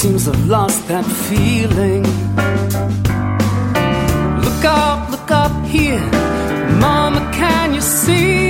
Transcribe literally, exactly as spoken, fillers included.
seems I've lost that feeling. Look up, look up here, Mama, can you see?